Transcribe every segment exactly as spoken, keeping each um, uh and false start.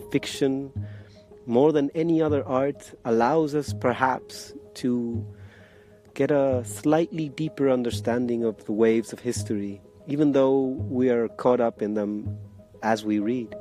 fiction, more than any other art, allows us perhaps to get a slightly deeper understanding of the waves of history, even though we are caught up in them as we read.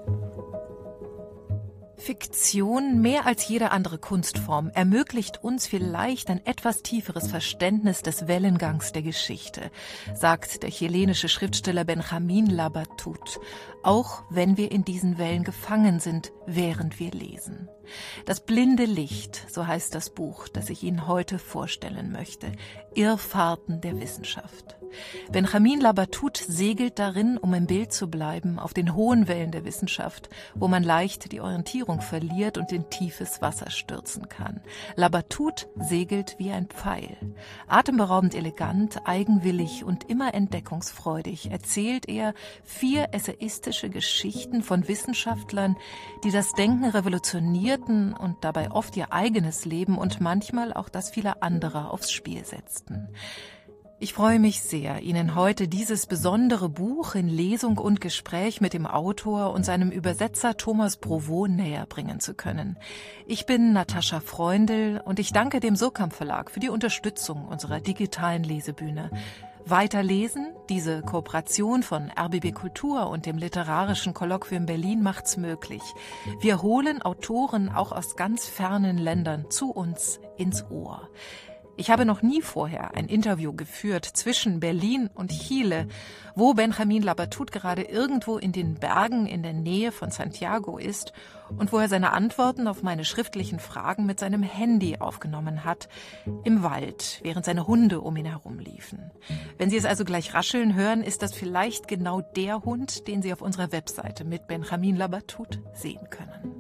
Fiktion, mehr als jede andere Kunstform, ermöglicht uns vielleicht ein etwas tieferes Verständnis des Wellengangs der Geschichte, sagt der chilenische Schriftsteller Benjamin Labatut, auch wenn wir in diesen Wellen gefangen sind, während wir lesen. Das blinde Licht, so heißt das Buch, das ich Ihnen heute vorstellen möchte. Irrfahrten der Wissenschaft. Benjamin Labatut segelt darin, um im Bild zu bleiben, auf den hohen Wellen der Wissenschaft, wo man leicht die Orientierung verliert und in tiefes Wasser stürzen kann. Labatut segelt wie ein Pfeil. Atemberaubend elegant, eigenwillig und immer entdeckungsfreudig erzählt er vier essayistische Geschichten von Wissenschaftlern, die das Denken revolutionierten und dabei oft ihr eigenes Leben und manchmal auch das vieler anderer aufs Spiel setzten. Ich freue mich sehr, Ihnen heute dieses besondere Buch in Lesung und Gespräch mit dem Autor und seinem Übersetzer Thomas Provot näher bringen zu können. Ich bin Natascha Freundl und ich danke dem Surkamp Verlag für die Unterstützung unserer digitalen Lesebühne. Weiterlesen, diese Kooperation von R B B Kultur und dem Literarischen Kolloquium Berlin macht's möglich. Wir holen Autoren auch aus ganz fernen Ländern zu uns ins Ohr. Ich habe noch nie vorher ein Interview geführt zwischen Berlin und Chile, wo Benjamin Labatut gerade irgendwo in den Bergen in der Nähe von Santiago ist und wo er seine Antworten auf meine schriftlichen Fragen mit seinem Handy aufgenommen hat, im Wald, während seine Hunde um ihn herumliefen. Wenn Sie es also gleich rascheln hören, ist das vielleicht genau der Hund, den Sie auf unserer Webseite mit Benjamin Labatut sehen können.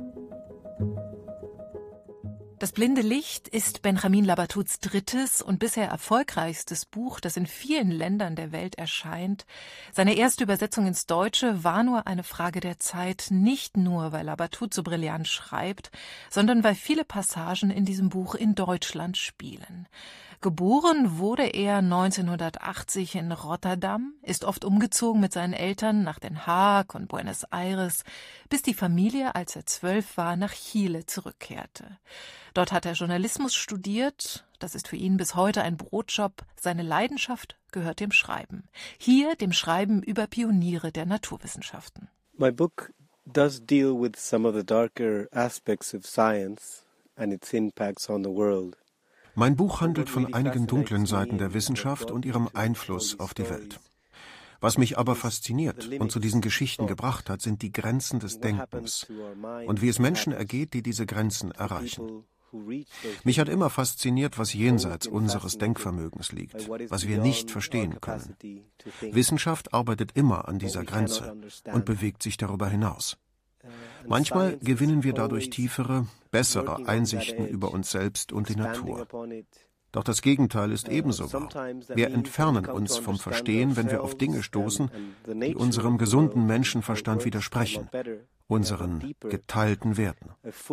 Das blinde Licht ist Benjamin Labatuts drittes und bisher erfolgreichstes Buch, das in vielen Ländern der Welt erscheint. Seine erste Übersetzung ins Deutsche war nur eine Frage der Zeit, nicht nur, weil Labatut so brillant schreibt, sondern weil viele Passagen in diesem Buch in Deutschland spielen. Geboren wurde er neunzehnhundertachtzig in Rotterdam, ist oft umgezogen mit seinen Eltern nach Den Haag und Buenos Aires, bis die Familie, als er zwölf war, nach Chile zurückkehrte. Dort hat er Journalismus studiert, das ist für ihn bis heute ein Brotjob. Seine Leidenschaft gehört dem Schreiben. Hier dem Schreiben über Pioniere der Naturwissenschaften. My book does deal with some of the darker aspects of science and its impacts on the world. Mein Buch handelt von einigen dunklen Seiten der Wissenschaft und ihrem Einfluss auf die Welt. Was mich aber fasziniert und zu diesen Geschichten gebracht hat, sind die Grenzen des Denkens und wie es Menschen ergeht, die diese Grenzen erreichen. Mich hat immer fasziniert, was jenseits unseres Denkvermögens liegt, was wir nicht verstehen können. Wissenschaft arbeitet immer an dieser Grenze und bewegt sich darüber hinaus. Manchmal gewinnen wir dadurch tiefere, bessere Einsichten über uns selbst und die Natur. Doch das Gegenteil ist ebenso wahr. Wir entfernen uns vom Verstehen, wenn wir auf Dinge stoßen, die unserem gesunden Menschenverstand widersprechen, unseren geteilten Werten.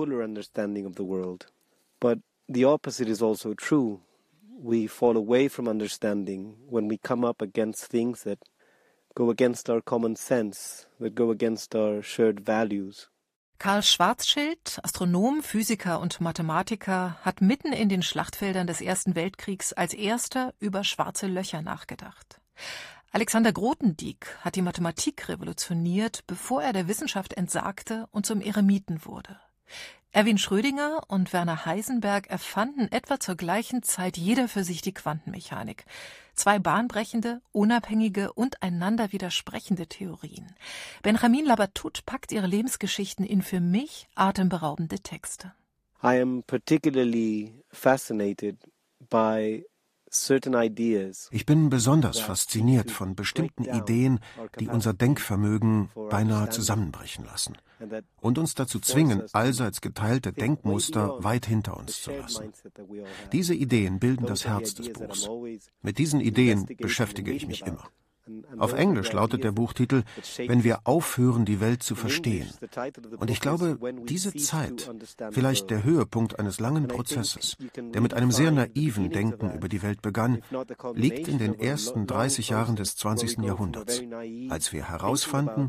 But the opposite is also true. We fall away from understanding when we come up against things that go against our common sense, that go against our shared values. Karl Schwarzschild, Astronom, Physiker und Mathematiker, hat mitten in den Schlachtfeldern des Ersten Weltkriegs als erster über schwarze Löcher nachgedacht. Alexander Grothendieck hat die Mathematik revolutioniert, bevor er der Wissenschaft entsagte und zum Eremiten wurde. Erwin Schrödinger und Werner Heisenberg erfanden etwa zur gleichen Zeit jeder für sich die Quantenmechanik. Zwei bahnbrechende, unabhängige und einander widersprechende Theorien. Benjamin Labatut packt ihre Lebensgeschichten in für mich atemberaubende Texte. I am particularly fascinated by Ich bin besonders fasziniert von bestimmten Ideen, die unser Denkvermögen beinahe zusammenbrechen lassen und uns dazu zwingen, allseits geteilte Denkmuster weit hinter uns zu lassen. Diese Ideen bilden das Herz des Buchs. Mit diesen Ideen beschäftige ich mich immer. Auf Englisch lautet der Buchtitel »Wenn wir aufhören, die Welt zu verstehen«. Und ich glaube, diese Zeit, vielleicht der Höhepunkt eines langen Prozesses, der mit einem sehr naiven Denken über die Welt begann, liegt in den ersten dreißig Jahren des zwanzigsten Jahrhunderts, als wir herausfanden,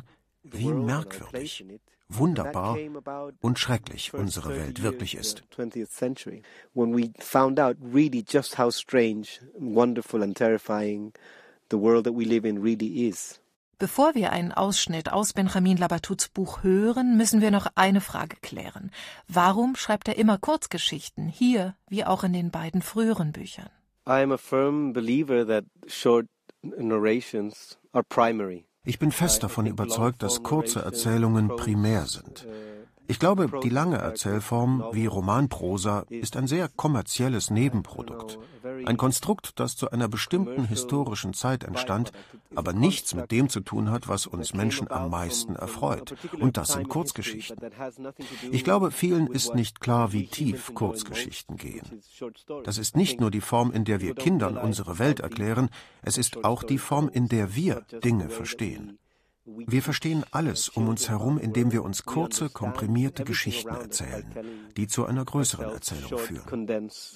wie merkwürdig, wunderbar und schrecklich unsere Welt wirklich ist. When we found out really just how strange, wonderful and terrifying the world that we live in really is. Bevor wir einen Ausschnitt aus Benjamin Labatouts Buch hören, müssen wir noch eine Frage klären. Warum schreibt er immer Kurzgeschichten, hier wie auch in den beiden früheren Büchern? I am a firm believer that short narrations are primary. Ich bin fest davon überzeugt, dass kurze Erzählungen primär sind. Ich glaube, die lange Erzählform, wie Romanprosa, ist ein sehr kommerzielles Nebenprodukt. Ein Konstrukt, das zu einer bestimmten historischen Zeit entstand, aber nichts mit dem zu tun hat, was uns Menschen am meisten erfreut. Und das sind Kurzgeschichten. Ich glaube, vielen ist nicht klar, wie tief Kurzgeschichten gehen. Das ist nicht nur die Form, in der wir Kindern unsere Welt erklären, es ist auch die Form, in der wir Dinge verstehen. Wir verstehen alles um uns herum, indem wir uns kurze, komprimierte Geschichten erzählen, die zu einer größeren Erzählung führen.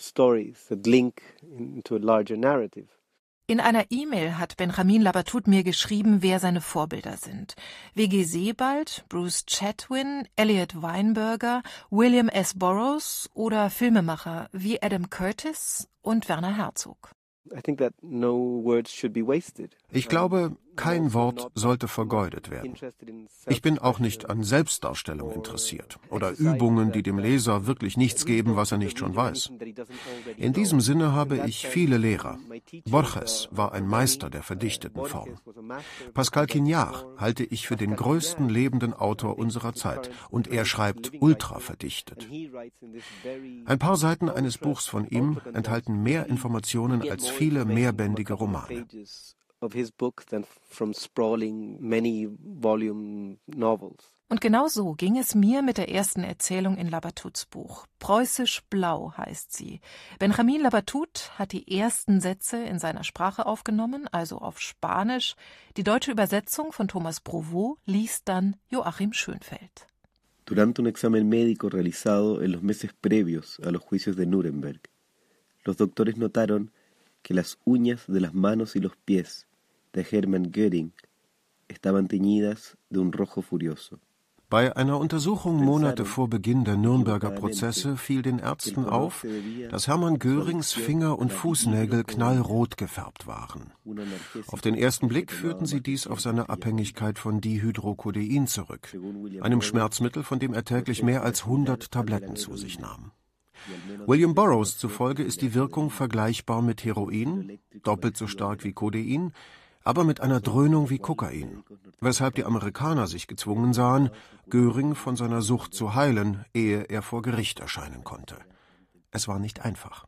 In einer E-Mail hat Benjamin Labatout mir geschrieben, wer seine Vorbilder sind. W G Sebald, Bruce Chatwin, Elliot Weinberger, William S. Burroughs oder Filmemacher wie Adam Curtis und Werner Herzog. Ich glaube, kein Wort sollte vergeudet werden. Ich bin auch nicht an Selbstdarstellung interessiert oder Übungen, die dem Leser wirklich nichts geben, was er nicht schon weiß. In diesem Sinne habe ich viele Lehrer. Borges war ein Meister der verdichteten Form. Pascal Quignard halte ich für den größten lebenden Autor unserer Zeit und er schreibt ultra verdichtet. Ein paar Seiten eines Buchs von ihm enthalten mehr Informationen als viele mehrbändige Romane. Und genau so ging es mir mit der ersten Erzählung in Labatouts Buch. Preußisch Blau heißt sie. Benjamin Labatout hat die ersten Sätze in seiner Sprache aufgenommen, also auf Spanisch. Die deutsche Übersetzung von Thomas Provaux liest dann Joachim Schönfeld. Durante un examen médico realizado en los meses previos a los juicios de Nuremberg, los doctores notaron que las uñas de las manos y los pies de Hermann Göring estaban teñidas de un rojo furioso. Bei einer Untersuchung Monate vor Beginn der Nürnberger Prozesse fiel den Ärzten auf, dass Hermann Görings Finger und Fußnägel knallrot gefärbt waren. Auf den ersten Blick führten sie dies auf seine Abhängigkeit von Dihydrocodein zurück, einem Schmerzmittel, von dem er täglich mehr als hundert Tabletten zu sich nahm. William Burroughs zufolge ist die Wirkung vergleichbar mit Heroin, doppelt so stark wie Codein, aber mit einer Dröhnung wie Kokain, weshalb die Amerikaner sich gezwungen sahen, Göring von seiner Sucht zu heilen, ehe er vor Gericht erscheinen konnte. Es war nicht einfach.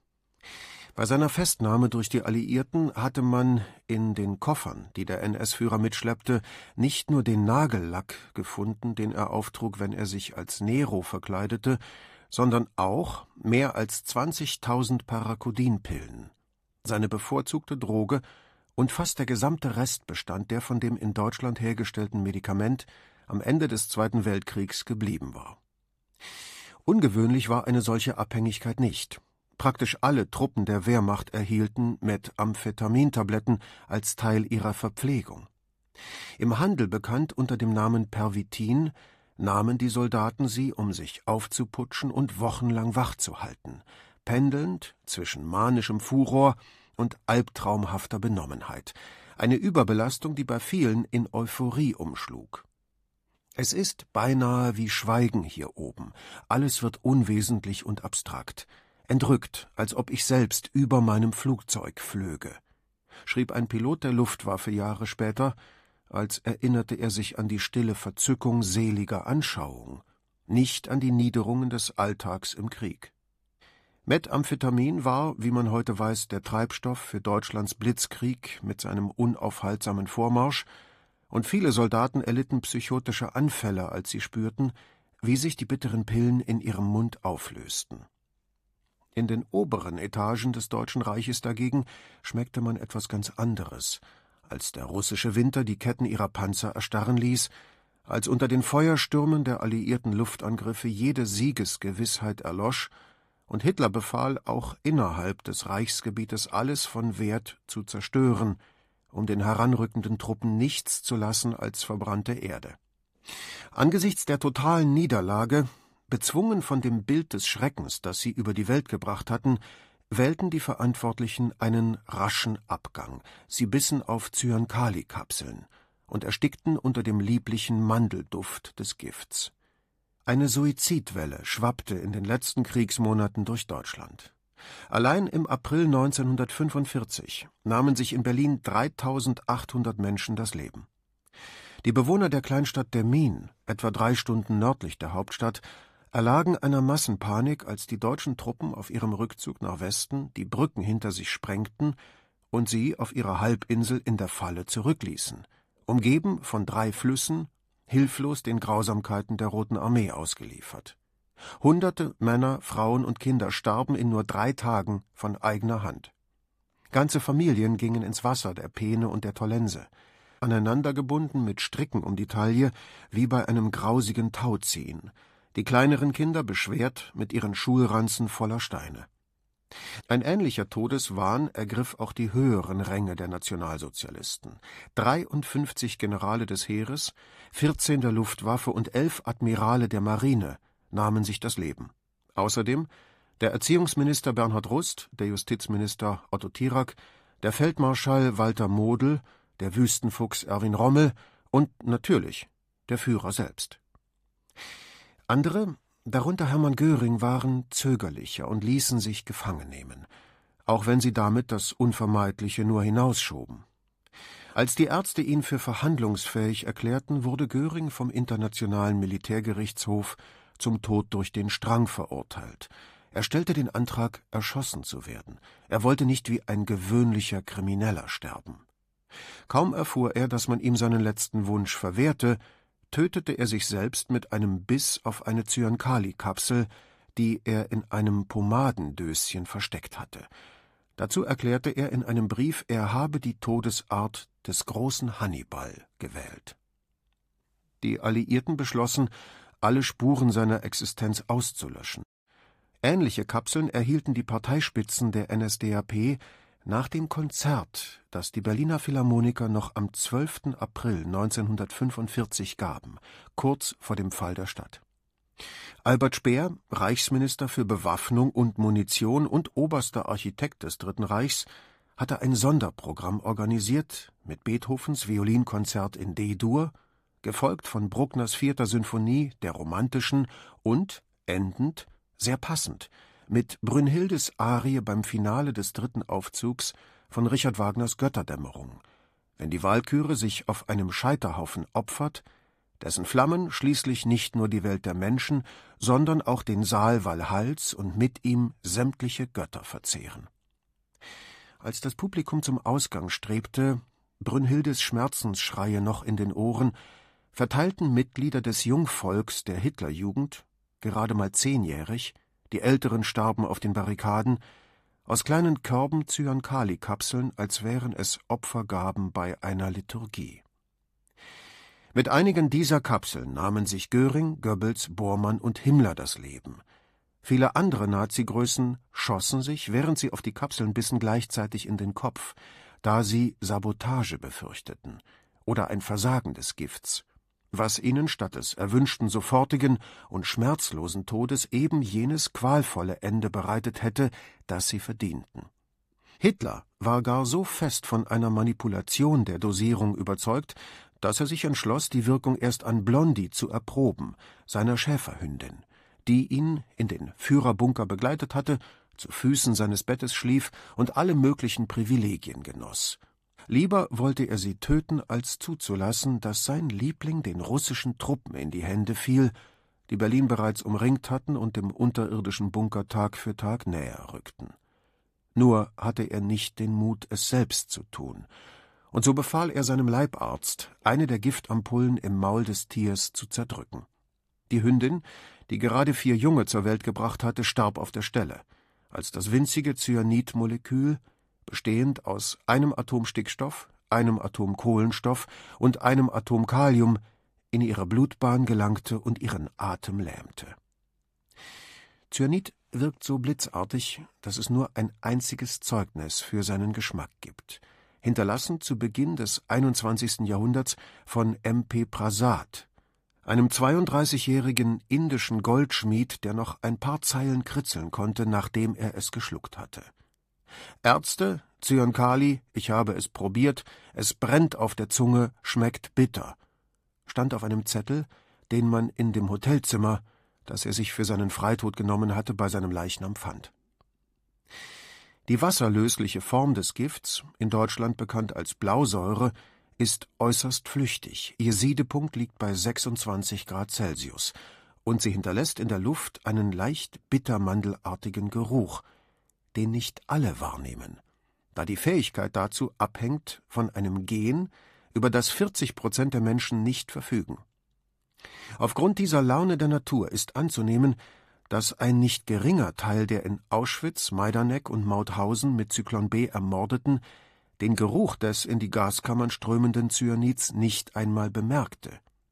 Bei seiner Festnahme durch die Alliierten hatte man in den Koffern, die der N S-Führer mitschleppte, nicht nur den Nagellack gefunden, den er auftrug, wenn er sich als Nero verkleidete, sondern auch mehr als zwanzigtausend Parakodinpillen, seine bevorzugte Droge und fast der gesamte Restbestand der von dem in Deutschland hergestellten Medikament am Ende des Zweiten Weltkriegs geblieben war. Ungewöhnlich war eine solche Abhängigkeit nicht. Praktisch alle Truppen der Wehrmacht erhielten Methamphetamintabletten als Teil ihrer Verpflegung. Im Handel bekannt unter dem Namen Pervitin, nahmen die Soldaten sie, um sich aufzuputschen und wochenlang wach zu halten, pendelnd zwischen manischem Furor und albtraumhafter Benommenheit. Eine Überbelastung, die bei vielen in Euphorie umschlug. Es ist beinahe wie Schweigen hier oben. Alles wird unwesentlich und abstrakt. Entrückt, als ob ich selbst über meinem Flugzeug flöge, schrieb ein Pilot der Luftwaffe Jahre später, als erinnerte er sich an die stille Verzückung seliger Anschauung, nicht an die Niederungen des Alltags im Krieg. Methamphetamin war, wie man heute weiß, der Treibstoff für Deutschlands Blitzkrieg mit seinem unaufhaltsamen Vormarsch, und viele Soldaten erlitten psychotische Anfälle, als sie spürten, wie sich die bitteren Pillen in ihrem Mund auflösten. In den oberen Etagen des Deutschen Reiches dagegen schmeckte man etwas ganz anderes, als der russische Winter die Ketten ihrer Panzer erstarren ließ, als unter den Feuerstürmen der alliierten Luftangriffe jede Siegesgewissheit erlosch und Hitler befahl, auch innerhalb des Reichsgebietes alles von Wert zu zerstören, um den heranrückenden Truppen nichts zu lassen als verbrannte Erde. Angesichts der totalen Niederlage, bezwungen von dem Bild des Schreckens, das sie über die Welt gebracht hatten, wählten die Verantwortlichen einen raschen Abgang. Sie bissen auf Zyankali-Kapseln und erstickten unter dem lieblichen Mandelduft des Gifts. Eine Suizidwelle schwappte in den letzten Kriegsmonaten durch Deutschland. Allein im April neunzehnhundertfünfundvierzig nahmen sich in Berlin dreitausendachthundert Menschen das Leben. Die Bewohner der Kleinstadt Demmin, etwa drei Stunden nördlich der Hauptstadt, erlagen einer Massenpanik, als die deutschen Truppen auf ihrem Rückzug nach Westen die Brücken hinter sich sprengten und sie auf ihrer Halbinsel in der Falle zurückließen, umgeben von drei Flüssen, hilflos den Grausamkeiten der Roten Armee ausgeliefert. Hunderte Männer, Frauen und Kinder starben in nur drei Tagen von eigener Hand. Ganze Familien gingen ins Wasser der Peene und der Tollense, aneinandergebunden mit Stricken um die Taille, wie bei einem grausigen Tauziehen, die kleineren Kinder beschwert mit ihren Schulranzen voller Steine. Ein ähnlicher Todeswahn ergriff auch die höheren Ränge der Nationalsozialisten. dreiundfünfzig Generale des Heeres, vierzehn der Luftwaffe und elf Admirale der Marine nahmen sich das Leben. Außerdem der Erziehungsminister Bernhard Rust, der Justizminister Otto Thierack, der Feldmarschall Walter Model, der Wüstenfuchs Erwin Rommel und natürlich der Führer selbst. Andere, darunter Hermann Göring, waren zögerlicher und ließen sich gefangen nehmen, auch wenn sie damit das Unvermeidliche nur hinausschoben. Als die Ärzte ihn für verhandlungsfähig erklärten, wurde Göring vom Internationalen Militärgerichtshof zum Tod durch den Strang verurteilt. Er stellte den Antrag, erschossen zu werden. Er wollte nicht wie ein gewöhnlicher Krimineller sterben. Kaum erfuhr er, dass man ihm seinen letzten Wunsch verwehrte, tötete er sich selbst mit einem Biss auf eine Zyankali-Kapsel, die er in einem Pomadendöschen versteckt hatte. Dazu erklärte er in einem Brief, er habe die Todesart des großen Hannibal gewählt. Die Alliierten beschlossen, alle Spuren seiner Existenz auszulöschen. Ähnliche Kapseln erhielten die Parteispitzen der N S D A P nach dem Konzert, das die Berliner Philharmoniker noch am zwölften April neunzehnhundertfünfundvierzig gaben, kurz vor dem Fall der Stadt. Albert Speer, Reichsminister für Bewaffnung und Munition und oberster Architekt des Dritten Reichs, hatte ein Sonderprogramm organisiert mit Beethovens Violinkonzert in D-Dur, gefolgt von Bruckners vierter Sinfonie, der romantischen, und, endend, sehr passend, mit Brünnhildes Arie beim Finale des dritten Aufzugs von Richard Wagners Götterdämmerung, wenn die Walküre sich auf einem Scheiterhaufen opfert, dessen Flammen schließlich nicht nur die Welt der Menschen, sondern auch den Saal Walhalls und mit ihm sämtliche Götter verzehren. Als das Publikum zum Ausgang strebte, Brünnhildes Schmerzensschreie noch in den Ohren, verteilten Mitglieder des Jungvolks der Hitlerjugend, gerade mal zehnjährig, die Älteren starben auf den Barrikaden, aus kleinen Körben Zyankali-Kapseln, als wären es Opfergaben bei einer Liturgie. Mit einigen dieser Kapseln nahmen sich Göring, Goebbels, Bormann und Himmler das Leben. Viele andere Nazi-Größen schossen sich, während sie auf die Kapseln bissen, gleichzeitig in den Kopf, da sie Sabotage befürchteten oder ein Versagen des Gifts, was ihnen statt des erwünschten sofortigen und schmerzlosen Todes eben jenes qualvolle Ende bereitet hätte, das sie verdienten. Hitler war gar so fest von einer Manipulation der Dosierung überzeugt, dass er sich entschloss, die Wirkung erst an Blondie zu erproben, seiner Schäferhündin, die ihn in den Führerbunker begleitet hatte, zu Füßen seines Bettes schlief und alle möglichen Privilegien genoss. Lieber wollte er sie töten, als zuzulassen, dass sein Liebling den russischen Truppen in die Hände fiel, die Berlin bereits umringt hatten und dem unterirdischen Bunker Tag für Tag näher rückten. Nur hatte er nicht den Mut, es selbst zu tun, und so befahl er seinem Leibarzt, eine der Giftampullen im Maul des Tiers zu zerdrücken. Die Hündin, die gerade vier Junge zur Welt gebracht hatte, starb auf der Stelle, als das winzige Cyanidmolekül, bestehend aus einem Atom Stickstoff, einem Atom Kohlenstoff und einem Atom Kalium, in ihre Blutbahn gelangte und ihren Atem lähmte. Cyanid wirkt so blitzartig, dass es nur ein einziges Zeugnis für seinen Geschmack gibt, hinterlassen zu Beginn des einundzwanzigsten Jahrhunderts von M P Prasad, einem zweiunddreißigjährigen indischen Goldschmied, der noch ein paar Zeilen kritzeln konnte, nachdem er es geschluckt hatte. Ärzte, Zyankali, ich habe es probiert, es brennt auf der Zunge, schmeckt bitter, stand auf einem Zettel, den man in dem Hotelzimmer, das er sich für seinen Freitod genommen hatte, bei seinem Leichnam fand. Die wasserlösliche Form des Gifts, in Deutschland bekannt als Blausäure, ist äußerst flüchtig. Ihr Siedepunkt liegt bei sechsundzwanzig Grad Celsius und sie hinterlässt in der Luft einen leicht bittermandelartigen Geruch, den nicht alle wahrnehmen, da die Fähigkeit dazu abhängt von einem Gen, über das vierzig Prozent der Menschen nicht verfügen. Aufgrund dieser Laune der Natur ist anzunehmen, dass ein nicht geringer Teil der in Auschwitz, Majdanek und Mauthausen mit Zyklon B Ermordeten den Geruch des in die Gaskammern strömenden Cyanids nicht einmal bemerkte,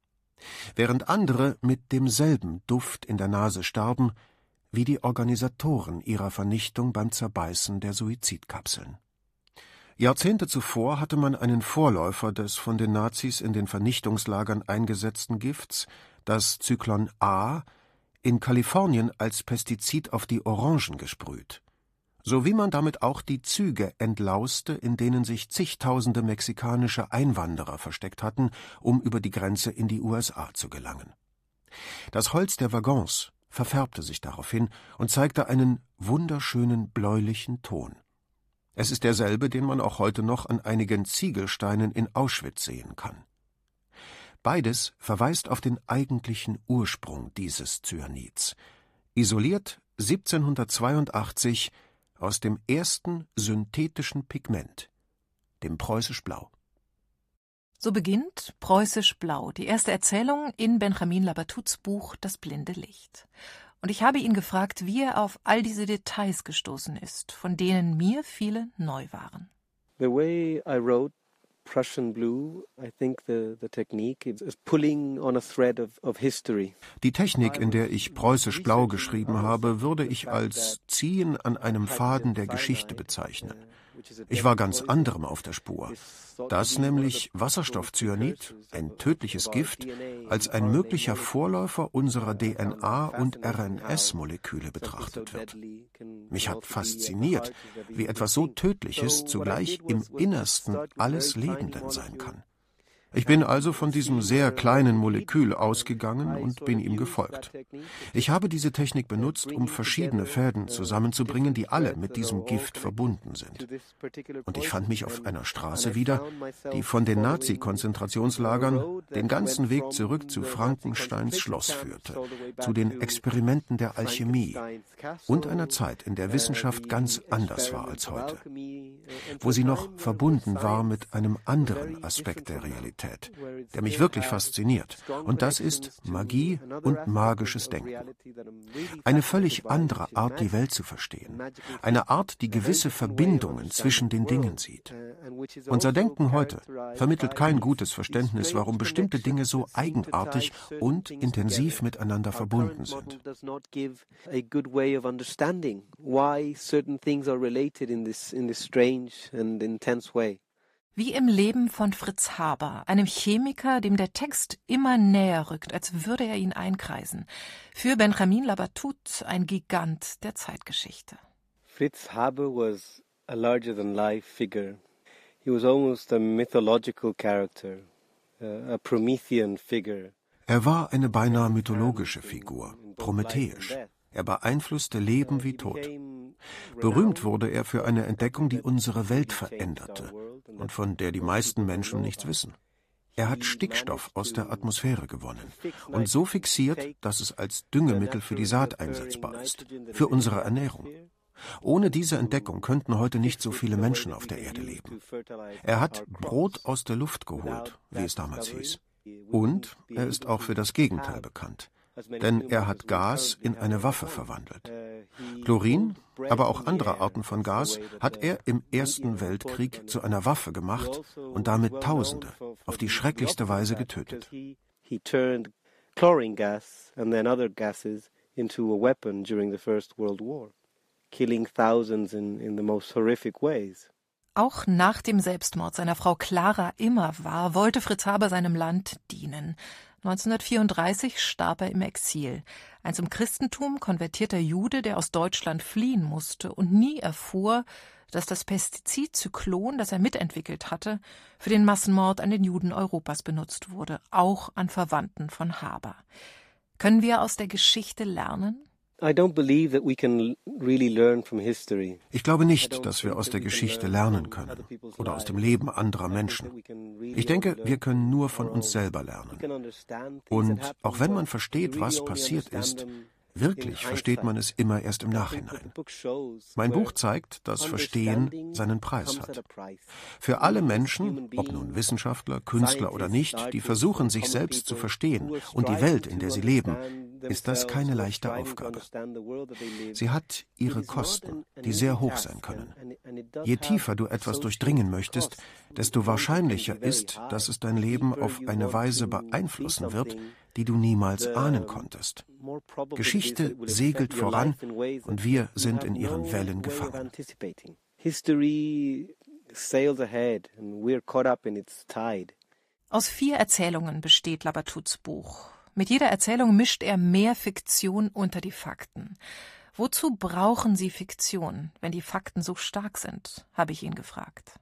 während andere mit demselben Duft in der Nase starben, wie die Organisatoren ihrer Vernichtung beim Zerbeißen der Suizidkapseln. Jahrzehnte zuvor hatte man einen Vorläufer des von den Nazis in den Vernichtungslagern eingesetzten Gifts, das Zyklon A, in Kalifornien als Pestizid auf die Orangen gesprüht, so wie man damit auch die Züge entlauste, in denen sich zigtausende mexikanische Einwanderer versteckt hatten, um über die Grenze in die U S A zu gelangen. Das Holz der Waggons verfärbte sich daraufhin und zeigte einen wunderschönen bläulichen Ton. Es ist derselbe, den man auch heute noch an einigen Ziegelsteinen in Auschwitz sehen kann. Beides verweist auf den eigentlichen Ursprung dieses Cyanids, isoliert siebzehnhundertzweiundachtzig aus dem ersten synthetischen Pigment, dem Preußisch-Blau. So beginnt Preußisch-Blau, die erste Erzählung in Benjamin Labattuts Buch »Das blinde Licht«. Und ich habe ihn gefragt, wie er auf all diese Details gestoßen ist, von denen mir viele neu waren. The way I wrote Prussian Blue, I think the, the technique is pulling on a thread of, of history. Die Technik, in der ich Preußisch Blau geschrieben habe, würde ich als Ziehen an einem Faden der Geschichte bezeichnen. Ich war ganz anderem auf der Spur, dass nämlich Wasserstoffcyanid, ein tödliches Gift, als ein möglicher Vorläufer unserer D N A- und R N S-Moleküle betrachtet wird. Mich hat fasziniert, wie etwas so Tödliches zugleich im Innersten alles Lebenden sein kann. Ich bin also von diesem sehr kleinen Molekül ausgegangen und bin ihm gefolgt. Ich habe diese Technik benutzt, um verschiedene Fäden zusammenzubringen, die alle mit diesem Gift verbunden sind. Und ich fand mich auf einer Straße wieder, die von den Nazi-Konzentrationslagern den ganzen Weg zurück zu Frankensteins Schloss führte, zu den Experimenten der Alchemie und einer Zeit, in der Wissenschaft ganz anders war als heute, wo sie noch verbunden war mit einem anderen Aspekt der Realität, der mich wirklich fasziniert, und das ist Magie und magisches Denken. Eine völlig andere Art, die Welt zu verstehen, eine Art, die gewisse Verbindungen zwischen den Dingen sieht. Unser Denken heute vermittelt kein gutes Verständnis, warum bestimmte Dinge so eigenartig und intensiv miteinander verbunden sind. Wie im Leben von Fritz Haber, einem Chemiker, dem der Text immer näher rückt, als würde er ihn einkreisen. Für Benjamin Labattut ein Gigant der Zeitgeschichte. Fritz Haber was a larger-than-life figure. He was almost a mythological character, a Promethean figure. Er war eine beinahe mythologische Figur, prometheisch. Er beeinflusste Leben wie Tod. Berühmt wurde er für eine Entdeckung, die unsere Welt veränderte und von der die meisten Menschen nichts wissen. Er hat Stickstoff aus der Atmosphäre gewonnen und so fixiert, dass es als Düngemittel für die Saat einsetzbar ist, für unsere Ernährung. Ohne diese Entdeckung könnten heute nicht so viele Menschen auf der Erde leben. Er hat Brot aus der Luft geholt, wie es damals hieß. Und er ist auch für das Gegenteil bekannt. Denn er hat Gas in eine Waffe verwandelt. Chlorin, aber auch andere Arten von Gas, hat er im Ersten Weltkrieg zu einer Waffe gemacht und damit Tausende auf die schrecklichste Weise getötet. He turned chlorine gas and then other gases into a weapon during the First World War, killing thousands in, in the most horrific ways. Auch nach dem Selbstmord seiner Frau Clara Immerwahr wollte Fritz Haber seinem Land dienen. neunzehnhundertvierunddreißig starb er im Exil. Ein zum Christentum konvertierter Jude, der aus Deutschland fliehen musste und nie erfuhr, dass das Pestizid Zyklon, das er mitentwickelt hatte, für den Massenmord an den Juden Europas benutzt wurde, auch an Verwandten von Haber. Können wir aus der Geschichte lernen? I don't believe that we can really learn from history. Ich glaube nicht, dass wir aus der Geschichte lernen können oder aus dem Leben anderer Menschen. Ich denke, wir können nur von uns selber lernen. Und auch wenn man versteht, was passiert ist, wirklich versteht man es immer erst im Nachhinein. Mein Buch zeigt, dass Verstehen seinen Preis hat. Für alle Menschen, ob nun Wissenschaftler, Künstler oder nicht, die versuchen, sich selbst zu verstehen und die Welt, in der sie leben, ist das keine leichte Aufgabe. Sie hat ihre Kosten, die sehr hoch sein können. Je tiefer du etwas durchdringen möchtest, desto wahrscheinlicher ist, dass es dein Leben auf eine Weise beeinflussen wird, die du niemals ahnen konntest. Geschichte segelt voran und wir sind in ihren Wellen gefangen. Aus vier Erzählungen besteht Labatouts Buch. Mit jeder Erzählung mischt er mehr Fiktion unter die Fakten. Wozu brauchen Sie Fiktion, wenn die Fakten so stark sind, habe ich ihn gefragt.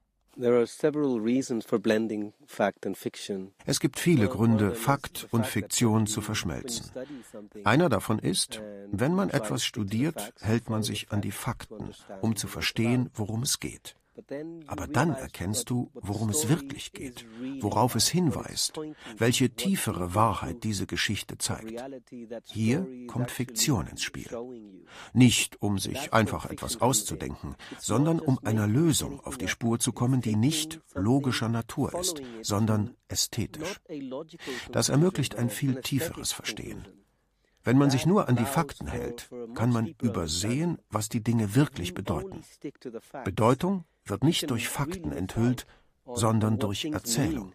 Es gibt viele Gründe, Fakt und Fiktion zu verschmelzen. Einer davon ist, wenn man etwas studiert, hält man sich an die Fakten, um zu verstehen, worum es geht. Aber dann erkennst du, worum es wirklich geht, worauf es hinweist, welche tiefere Wahrheit diese Geschichte zeigt. Hier kommt Fiktion ins Spiel. Nicht, um sich einfach etwas auszudenken, sondern um einer Lösung auf die Spur zu kommen, die nicht logischer Natur ist, sondern ästhetisch. Das ermöglicht ein viel tieferes Verstehen. Wenn man sich nur an die Fakten hält, kann man übersehen, was die Dinge wirklich bedeuten. Bedeutung wird nicht durch Fakten enthüllt, sondern durch Erzählung.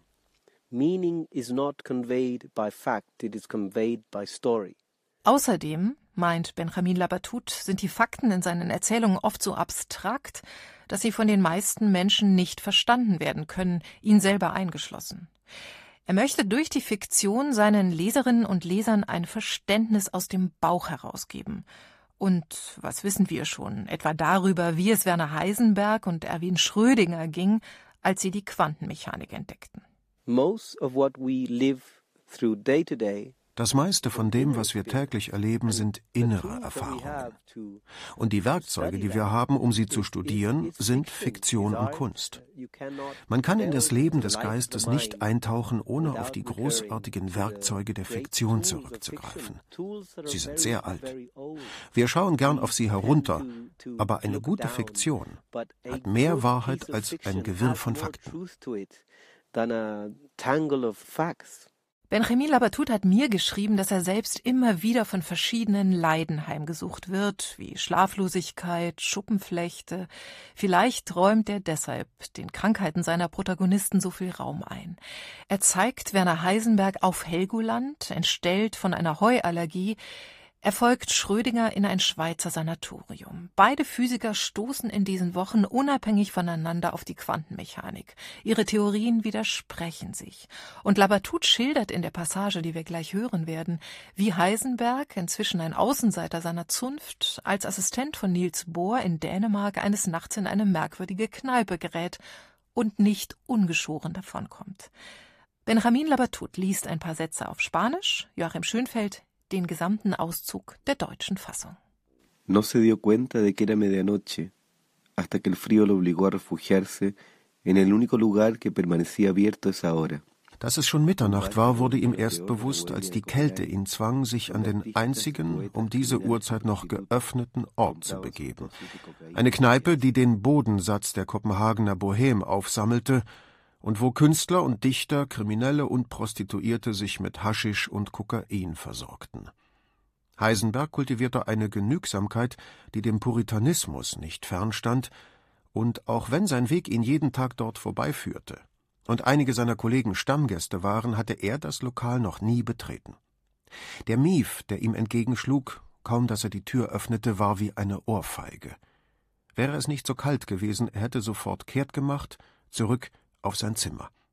Außerdem, meint Benjamin Labatut, sind die Fakten in seinen Erzählungen oft so abstrakt, dass sie von den meisten Menschen nicht verstanden werden können, ihn selber eingeschlossen. Er möchte durch die Fiktion seinen Leserinnen und Lesern ein Verständnis aus dem Bauch herausgeben. Und was wissen wir schon, etwa darüber, wie es Werner Heisenberg und Erwin Schrödinger ging, als sie die Quantenmechanik entdeckten. Most of what we live through day to day Das meiste von dem, was wir täglich erleben, sind innere Erfahrungen. Und die Werkzeuge, die wir haben, um sie zu studieren, sind Fiktion und Kunst. Man kann in das Leben des Geistes nicht eintauchen, ohne auf die großartigen Werkzeuge der Fiktion zurückzugreifen. Sie sind sehr alt. Wir schauen gern auf sie herunter, aber eine gute Fiktion hat mehr Wahrheit als ein Gewirr von Fakten. Benjamin Labatut hat mir geschrieben, dass er selbst immer wieder von verschiedenen Leiden heimgesucht wird, wie Schlaflosigkeit, Schuppenflechte. Vielleicht räumt er deshalb den Krankheiten seiner Protagonisten so viel Raum ein. Er zeigt Werner Heisenberg auf Helgoland, entstellt von einer Heuallergie. Er folgt Schrödinger in ein Schweizer Sanatorium. Beide Physiker stoßen in diesen Wochen unabhängig voneinander auf die Quantenmechanik. Ihre Theorien widersprechen sich. Und Labatut schildert in der Passage, die wir gleich hören werden, wie Heisenberg, inzwischen ein Außenseiter seiner Zunft, als Assistent von Niels Bohr in Dänemark eines Nachts in eine merkwürdige Kneipe gerät und nicht ungeschoren davonkommt. Benjamin Labatut liest ein paar Sätze auf Spanisch, Joachim Schönfeld den gesamten Auszug der deutschen Fassung. No se dio cuenta de que era medianoche, hasta que el frío lo obligó a refugiarse en el único lugar que permanecía abierto esa hora. Dass es schon Mitternacht war, wurde ihm erst bewusst, als die Kälte ihn zwang, sich an den einzigen, um diese Uhrzeit noch geöffneten Ort zu begeben. Eine Kneipe, die den Bodensatz der Kopenhagener Bohème aufsammelte und wo Künstler und Dichter, Kriminelle und Prostituierte sich mit Haschisch und Kokain versorgten. Heisenberg kultivierte eine Genügsamkeit, die dem Puritanismus nicht fernstand, und auch wenn sein Weg ihn jeden Tag dort vorbeiführte und einige seiner Kollegen Stammgäste waren, hatte er das Lokal noch nie betreten. Der Mief, der ihm entgegenschlug, kaum dass er die Tür öffnete, war wie eine Ohrfeige. Wäre es nicht so kalt gewesen, er hätte sofort kehrt gemacht, zurück auf sein Zimmer.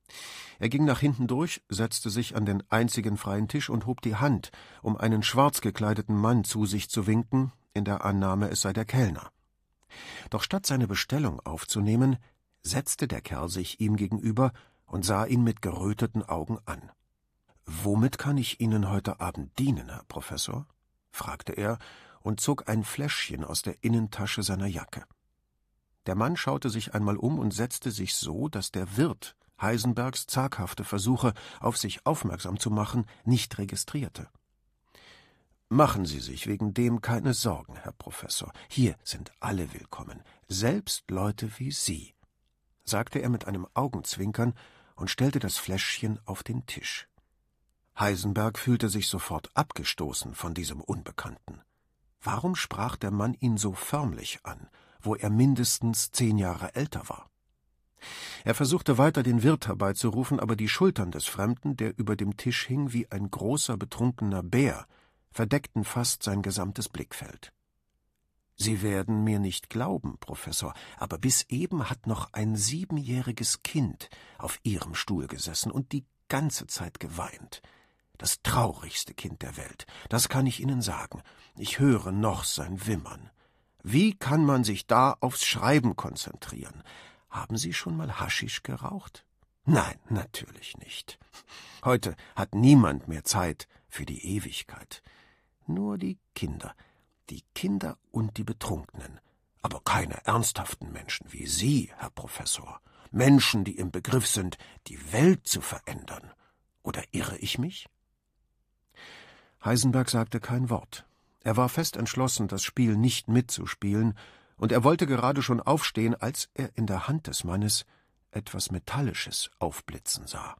Er ging nach hinten durch, setzte sich an den einzigen freien Tisch und hob die Hand, um einen schwarz gekleideten Mann zu sich zu winken, in der Annahme, es sei der Kellner. Doch statt seine Bestellung aufzunehmen, setzte der Kerl sich ihm gegenüber und sah ihn mit geröteten Augen an. »Womit kann ich Ihnen heute Abend dienen, Herr Professor?« fragte er und zog ein Fläschchen aus der Innentasche seiner Jacke. Der Mann schaute sich einmal um und setzte sich so, dass der Wirt Heisenbergs zaghafte Versuche, auf sich aufmerksam zu machen, nicht registrierte. »Machen Sie sich wegen dem keine Sorgen, Herr Professor. Hier sind alle willkommen, selbst Leute wie Sie«, sagte er mit einem Augenzwinkern und stellte das Fläschchen auf den Tisch. Heisenberg fühlte sich sofort abgestoßen von diesem Unbekannten. Warum sprach der Mann ihn so förmlich an, wo er mindestens zehn Jahre älter war? Er versuchte weiter, den Wirt herbeizurufen, aber die Schultern des Fremden, der über dem Tisch hing wie ein großer, betrunkener Bär, verdeckten fast sein gesamtes Blickfeld. »Sie werden mir nicht glauben, Professor, aber bis eben hat noch ein siebenjähriges Kind auf Ihrem Stuhl gesessen und die ganze Zeit geweint. Das traurigste Kind der Welt, das kann ich Ihnen sagen. Ich höre noch sein Wimmern. Wie kann man sich da aufs Schreiben konzentrieren? Haben Sie schon mal Haschisch geraucht? Nein, natürlich nicht. Heute hat niemand mehr Zeit für die Ewigkeit. Nur die Kinder, die Kinder und die Betrunkenen. Aber keine ernsthaften Menschen wie Sie, Herr Professor. Menschen, die im Begriff sind, die Welt zu verändern. Oder irre ich mich?« Heisenberg sagte kein Wort. Er war fest entschlossen, das Spiel nicht mitzuspielen, und er wollte gerade schon aufstehen, als er in der Hand des Mannes etwas Metallisches aufblitzen sah.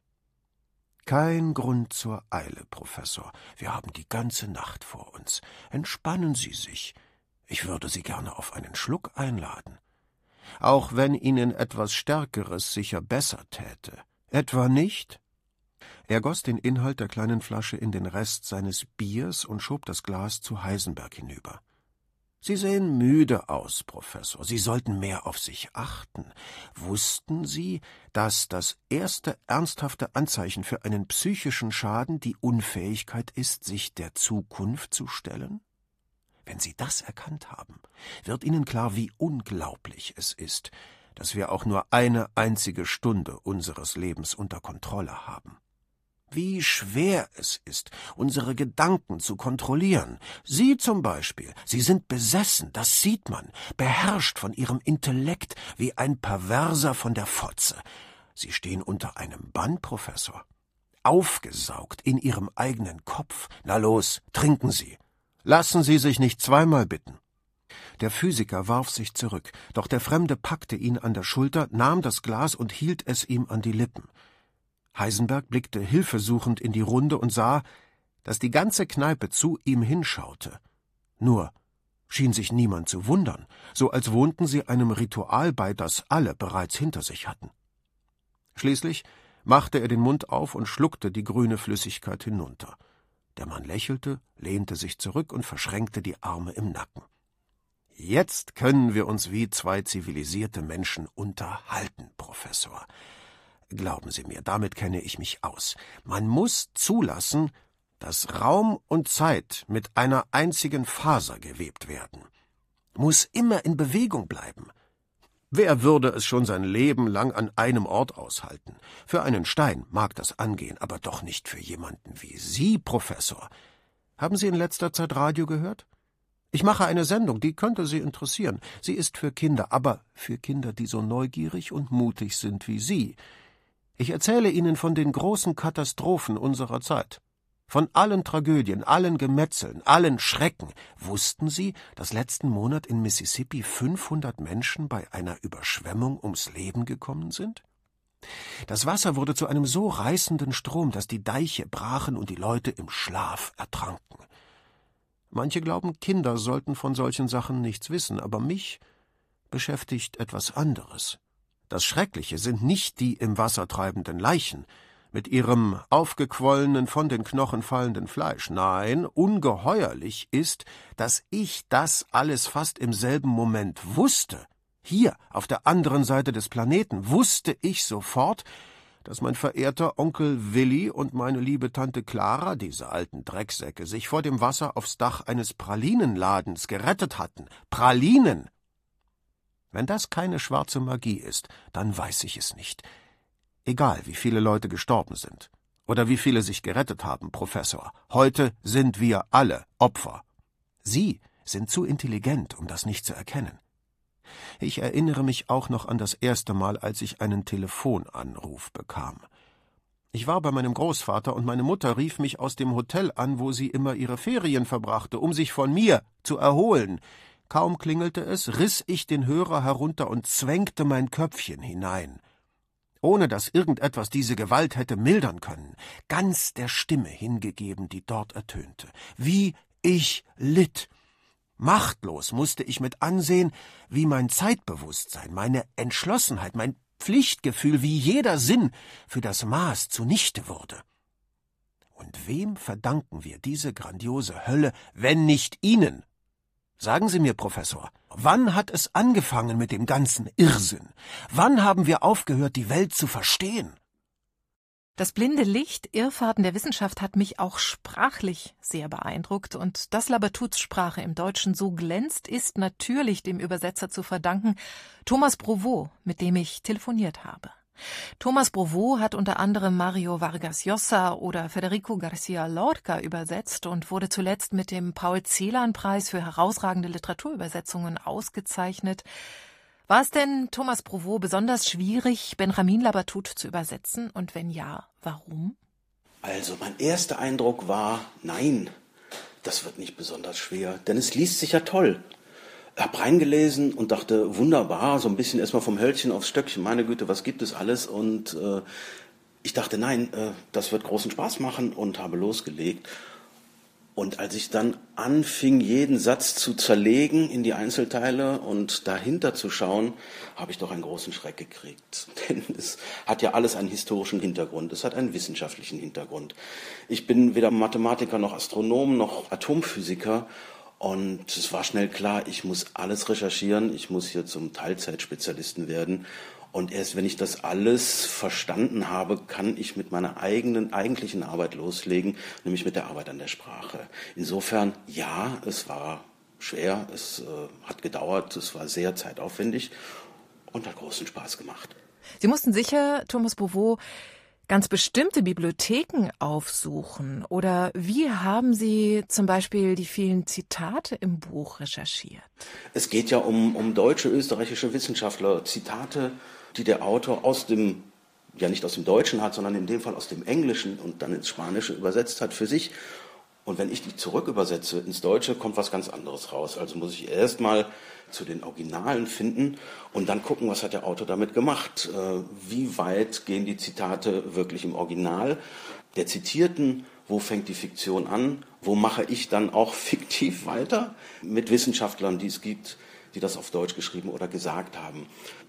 »Kein Grund zur Eile, Professor. Wir haben die ganze Nacht vor uns. Entspannen Sie sich. Ich würde Sie gerne auf einen Schluck einladen. Auch wenn Ihnen etwas Stärkeres sicher besser täte. Etwa nicht?« Er goss den Inhalt der kleinen Flasche in den Rest seines Biers und schob das Glas zu Heisenberg hinüber. »Sie sehen müde aus, Professor. Sie sollten mehr auf sich achten. Wussten Sie, dass das erste ernsthafte Anzeichen für einen psychischen Schaden die Unfähigkeit ist, sich der Zukunft zu stellen? Wenn Sie das erkannt haben, wird Ihnen klar, wie unglaublich es ist, dass wir auch nur eine einzige Stunde unseres Lebens unter Kontrolle haben. Wie schwer es ist, unsere Gedanken zu kontrollieren. Sie zum Beispiel, Sie sind besessen, das sieht man, beherrscht von Ihrem Intellekt wie ein Perverser von der Fotze. Sie stehen unter einem Bann, Professor. Aufgesaugt in Ihrem eigenen Kopf. Na los, trinken Sie. Lassen Sie sich nicht zweimal bitten.« Der Physiker warf sich zurück, doch der Fremde packte ihn an der Schulter, nahm das Glas und hielt es ihm an die Lippen. Heisenberg blickte hilfesuchend in die Runde und sah, dass die ganze Kneipe zu ihm hinschaute. Nur schien sich niemand zu wundern, so als wohnten sie einem Ritual bei, das alle bereits hinter sich hatten. Schließlich machte er den Mund auf und schluckte die grüne Flüssigkeit hinunter. Der Mann lächelte, lehnte sich zurück und verschränkte die Arme im Nacken. »Jetzt können wir uns wie zwei zivilisierte Menschen unterhalten, Professor. Glauben Sie mir, damit kenne ich mich aus. Man muss zulassen, dass Raum und Zeit mit einer einzigen Faser gewebt werden. Muss immer in Bewegung bleiben. Wer würde es schon sein Leben lang an einem Ort aushalten? Für einen Stein mag das angehen, aber doch nicht für jemanden wie Sie, Professor. Haben Sie in letzter Zeit Radio gehört? Ich mache eine Sendung, die könnte Sie interessieren. Sie ist für Kinder, aber für Kinder, die so neugierig und mutig sind wie Sie. Ich erzähle Ihnen von den großen Katastrophen unserer Zeit. Von allen Tragödien, allen Gemetzeln, allen Schrecken. Wussten Sie, dass letzten Monat in Mississippi fünfhundert Menschen bei einer Überschwemmung ums Leben gekommen sind? Das Wasser wurde zu einem so reißenden Strom, dass die Deiche brachen und die Leute im Schlaf ertranken. Manche glauben, Kinder sollten von solchen Sachen nichts wissen, aber mich beschäftigt etwas anderes. Das Schreckliche sind nicht die im Wasser treibenden Leichen, mit ihrem aufgequollenen, von den Knochen fallenden Fleisch. Nein, ungeheuerlich ist, dass ich das alles fast im selben Moment wusste. Hier, auf der anderen Seite des Planeten, wusste ich sofort, dass mein verehrter Onkel Willi und meine liebe Tante Clara, diese alten Drecksäcke, sich vor dem Wasser aufs Dach eines Pralinenladens gerettet hatten. Pralinen! Wenn das keine schwarze Magie ist, dann weiß ich es nicht. Egal, wie viele Leute gestorben sind oder wie viele sich gerettet haben, Professor, heute sind wir alle Opfer. Sie sind zu intelligent, um das nicht zu erkennen. Ich erinnere mich auch noch an das erste Mal, als ich einen Telefonanruf bekam. Ich war bei meinem Großvater und meine Mutter rief mich aus dem Hotel an, wo sie immer ihre Ferien verbrachte, um sich von mir zu erholen. Kaum klingelte es, riss ich den Hörer herunter und zwängte mein Köpfchen hinein. Ohne dass irgendetwas diese Gewalt hätte mildern können, ganz der Stimme hingegeben, die dort ertönte. Wie ich litt! Machtlos musste ich mit ansehen, wie mein Zeitbewusstsein, meine Entschlossenheit, mein Pflichtgefühl, wie jeder Sinn für das Maß zunichte wurde. Und wem verdanken wir diese grandiose Hölle, wenn nicht Ihnen? Sagen Sie mir, Professor, wann hat es angefangen mit dem ganzen Irrsinn? Wann haben wir aufgehört, die Welt zu verstehen? Das blinde Licht, Irrfahrten der Wissenschaft, hat mich auch sprachlich sehr beeindruckt. Und dass Labatouts Sprache im Deutschen so glänzt, ist natürlich dem Übersetzer zu verdanken, Thomas Brouveau, mit dem ich telefoniert habe. Thomas Brouveau hat unter anderem Mario Vargas Llosa oder Federico García Lorca übersetzt und wurde zuletzt mit dem Paul-Celan-Preis für herausragende Literaturübersetzungen ausgezeichnet. War es denn, Thomas Brouveau, besonders schwierig, Benjamin Labatut zu übersetzen? Und wenn ja, warum? Also mein erster Eindruck war, nein, das wird nicht besonders schwer, denn es liest sich ja toll. Ich habe reingelesen und dachte, wunderbar, so ein bisschen erstmal vom Hölzchen aufs Stöckchen, meine Güte, was gibt es alles? Und äh, ich dachte, nein, äh, das wird großen Spaß machen und habe losgelegt. Und als ich dann anfing, jeden Satz zu zerlegen in die Einzelteile und dahinter zu schauen, habe ich doch einen großen Schreck gekriegt. Denn es hat ja alles einen historischen Hintergrund, es hat einen wissenschaftlichen Hintergrund. Ich bin weder Mathematiker noch Astronom noch Atomphysiker. Und es war schnell klar, ich muss alles recherchieren, ich muss hier zum Teilzeitspezialisten werden. Und erst wenn ich das alles verstanden habe, kann ich mit meiner eigenen, eigentlichen Arbeit loslegen, nämlich mit der Arbeit an der Sprache. Insofern, ja, es war schwer, es äh, hat gedauert, es war sehr zeitaufwendig und hat großen Spaß gemacht. Sie mussten sicher, Thomas Brouveau, ganz bestimmte Bibliotheken aufsuchen? Oder wie haben Sie zum Beispiel die vielen Zitate im Buch recherchiert? Es geht ja um, um deutsche, österreichische Wissenschaftler, Zitate, die der Autor aus dem, ja nicht aus dem Deutschen hat, sondern in dem Fall aus dem Englischen und dann ins Spanische übersetzt hat für sich. Und wenn ich die zurückübersetze ins Deutsche, kommt was ganz anderes raus. Also muss ich erst mal zu den Originalen finden und dann gucken, was hat der Autor damit gemacht. Äh, wie weit gehen die Zitate wirklich im Original der Zitierten? Wo fängt die Fiktion an? Wo mache ich dann auch fiktiv weiter? Mit Wissenschaftlern, die es gibt, die das auf Deutsch geschrieben oder gesagt haben.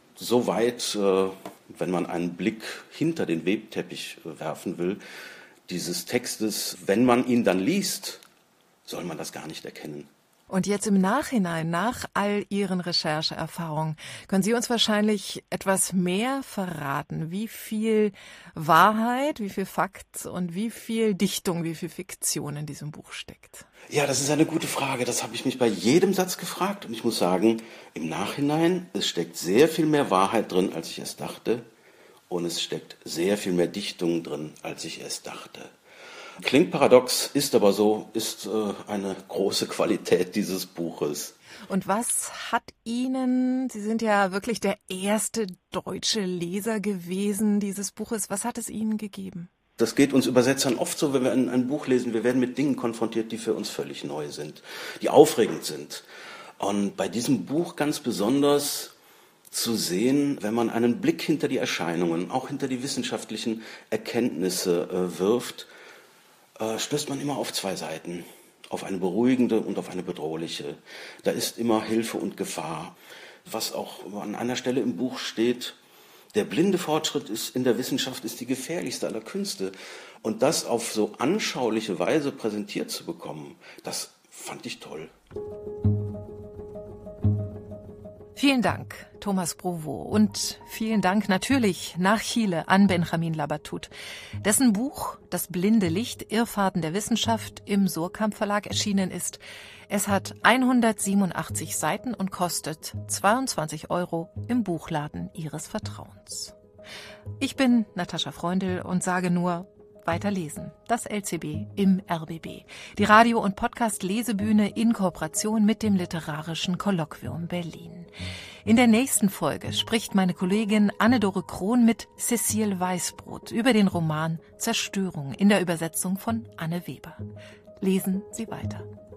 Soweit, äh, wenn man einen Blick hinter den Webteppich äh, werfen will, dieses Textes, wenn man ihn dann liest, soll man das gar nicht erkennen. Und jetzt im Nachhinein, nach all Ihren Rechercheerfahrungen, können Sie uns wahrscheinlich etwas mehr verraten, wie viel Wahrheit, wie viel Fakt und wie viel Dichtung, wie viel Fiktion in diesem Buch steckt? Ja, das ist eine gute Frage. Das habe ich mich bei jedem Satz gefragt. Und ich muss sagen, im Nachhinein, es steckt sehr viel mehr Wahrheit drin, als ich es dachte. Und es steckt sehr viel mehr Dichtung drin, als ich es dachte. Klingt paradox, ist aber so, ist äh, eine große Qualität dieses Buches. Und was hat Ihnen, Sie sind ja wirklich der erste deutsche Leser gewesen dieses Buches, was hat es Ihnen gegeben? Das geht uns Übersetzern oft so, wenn wir ein, ein Buch lesen, wir werden mit Dingen konfrontiert, die für uns völlig neu sind, die aufregend sind. Und bei diesem Buch ganz besonders zu sehen, wenn man einen Blick hinter die Erscheinungen, auch hinter die wissenschaftlichen Erkenntnisse äh, wirft, äh, stößt man immer auf zwei Seiten, auf eine beruhigende und auf eine bedrohliche. Da ist immer Hilfe und Gefahr. Was auch an einer Stelle im Buch steht, der blinde Fortschritt ist in der Wissenschaft ist die gefährlichste aller Künste. Und das auf so anschauliche Weise präsentiert zu bekommen, das fand ich toll. Vielen Dank, Thomas Brovo. Und vielen Dank natürlich nach Chile an Benjamin Labatut, dessen Buch Das blinde Licht, Irrfahrten der Wissenschaft im Suhrkamp Verlag erschienen ist. Es hat hundertsiebenundachtzig Seiten und kostet zweiundzwanzig Euro im Buchladen Ihres Vertrauens. Ich bin Natascha Freundl und sage nur, weiter lesen. Das L C B im R B B. Die Radio- und Podcast-Lesebühne in Kooperation mit dem Literarischen Kolloquium Berlin. In der nächsten Folge spricht meine Kollegin Anne-Dore Krohn mit Cecile Weißbrot über den Roman Zerstörung in der Übersetzung von Anne Weber. Lesen Sie weiter.